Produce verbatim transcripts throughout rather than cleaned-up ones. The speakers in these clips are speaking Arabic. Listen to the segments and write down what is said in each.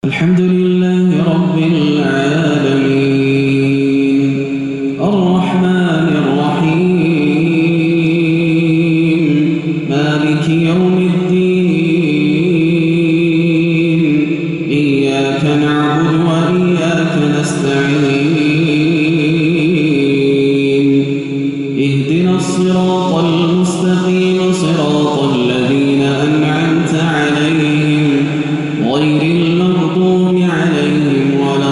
الحمد لله رب العالمين الرحمن الرحيم مالك يوم الدين إياك نعبد وإياك نستعين اهدنا الصراط المستقيم صراط الذين أنعمت عليهم غير المغضوب عليهم ولا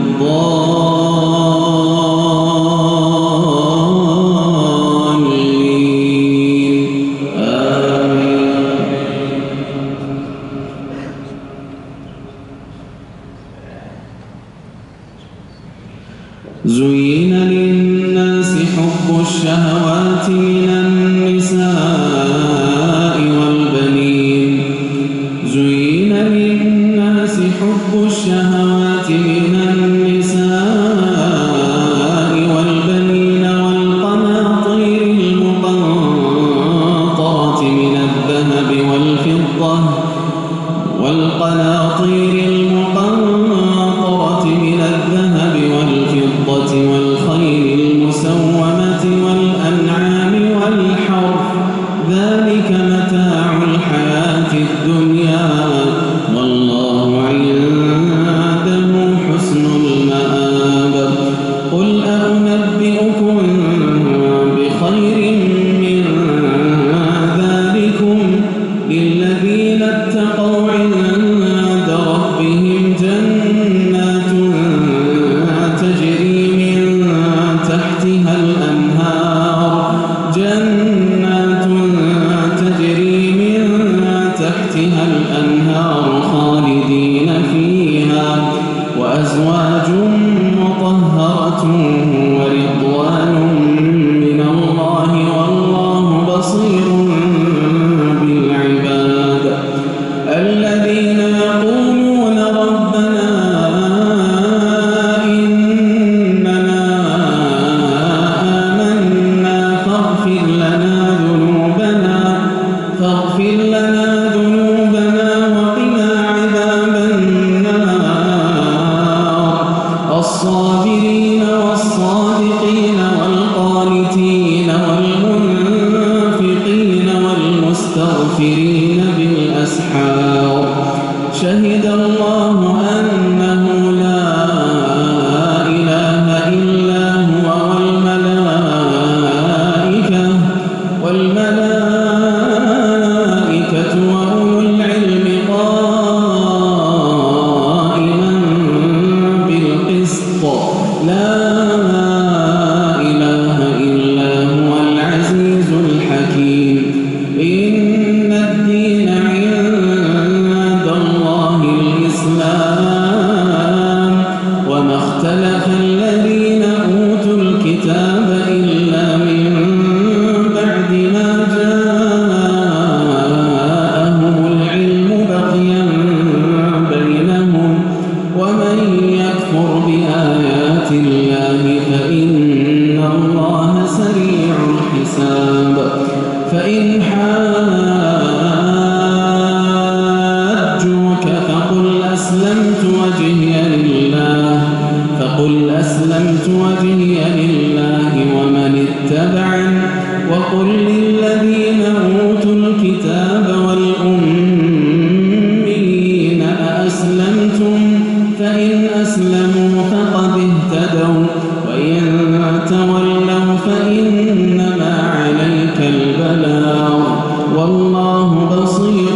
الضالين آمين. زين للناس حب الشهوات من النساء والبنين زين للناس حب الشهوات من النساء والبنين والقناطير المقنطرة من الذهب والفضة والقناطير المقنطرة من الذهب والفضة والخيل المسومة والأنعام والحرث ذلك متاع الحياة الدنيا والله عنده حسن المآب. قل أنبئكم بخير من ذلكم للذين اتقوا عند ربهم جنات تجري من تحتها الأنهار جنات تجري من تحتها الأنهار خالدين فيها وأزواج مطهرة ورضوان من الله والله بصير بالعباد. الذين يقولون ربنا إننا آمنا فاغفر لنا ذنوبنا فاغفر لنا ذنوبنا وقنا عذاب النار. الصابرين والصادقين والقانتين والمنفقين والمستغفرين بالأسحار. شهد الله أنه لا إله إلا هو والملائكة والملائكة وأولو العلم قائما بالقسط لا إله إلا هو العزيز الحكيم. إن الدين عند الله الإسلام وما اختلف الذين أوتوا الكتاب إلا من بعد ما جاءهم العلم بغيا بينهم ومن يكفر بآيات الله فإن الله سريع الحساب. فإن حاجوك فقل أسلمت وجهي لله فقل أسلمت وجهي لله ومن اتبعني وقل للذين أوتوا الكتاب والأميين أأسلمتم فإن أسلموا فقد اهتدوا وإن تولوا فإنما عليك البلاغ والله بصير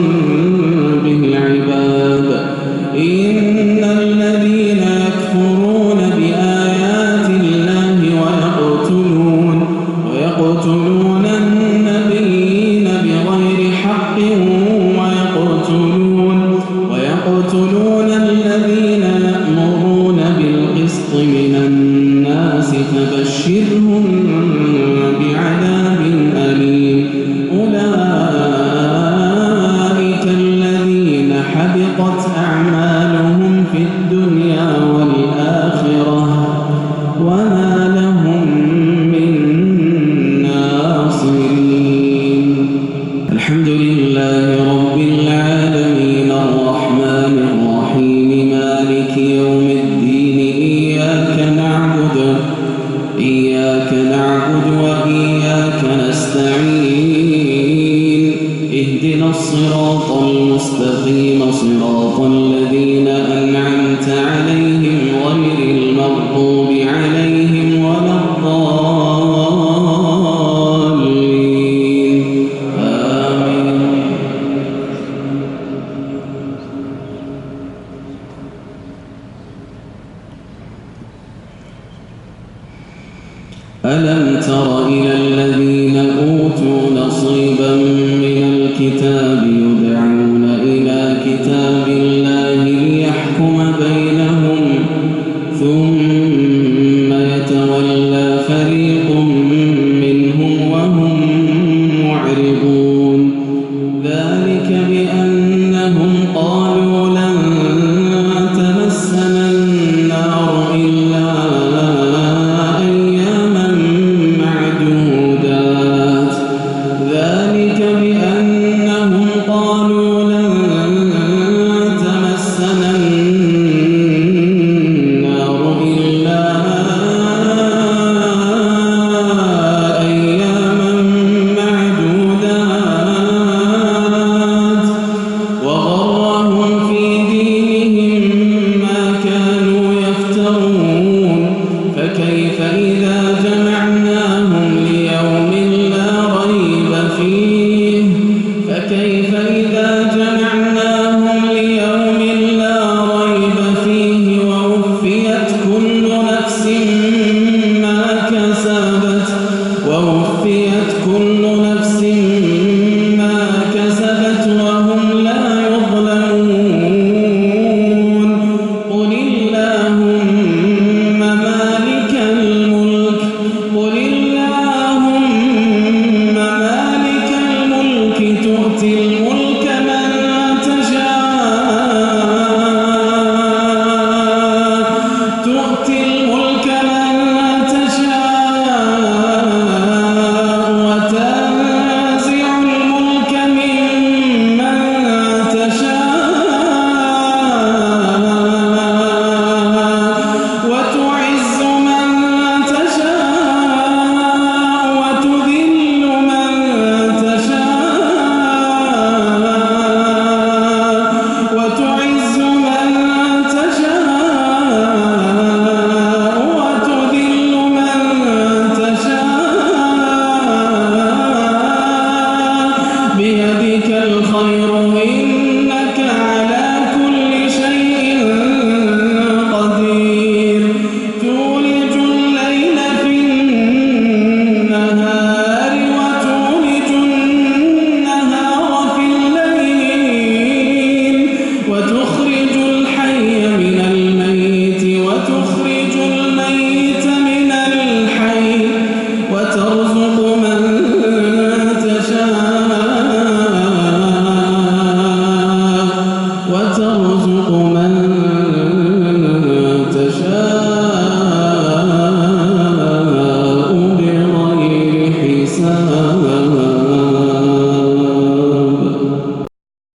بالعباد. إن الذين يكفرون بآيات الله ويقتلون ويقتلون النبيين بغير حق ويقتلون ويقتلون الذين يأمرون بالقسط من الناس فبشرهم بعذاب أليم. أولئك الذين حبطت أعمالهم في الدنيا والآخرة وما لهم من ناصرين. الحمد لله رب العالمين الرحمن الرحيم الذين أنعمت عليهم غير المغضوب عليهم ولا الضالين آمين. ألم تر إلى الذين أوتوا نصيبا من الكتاب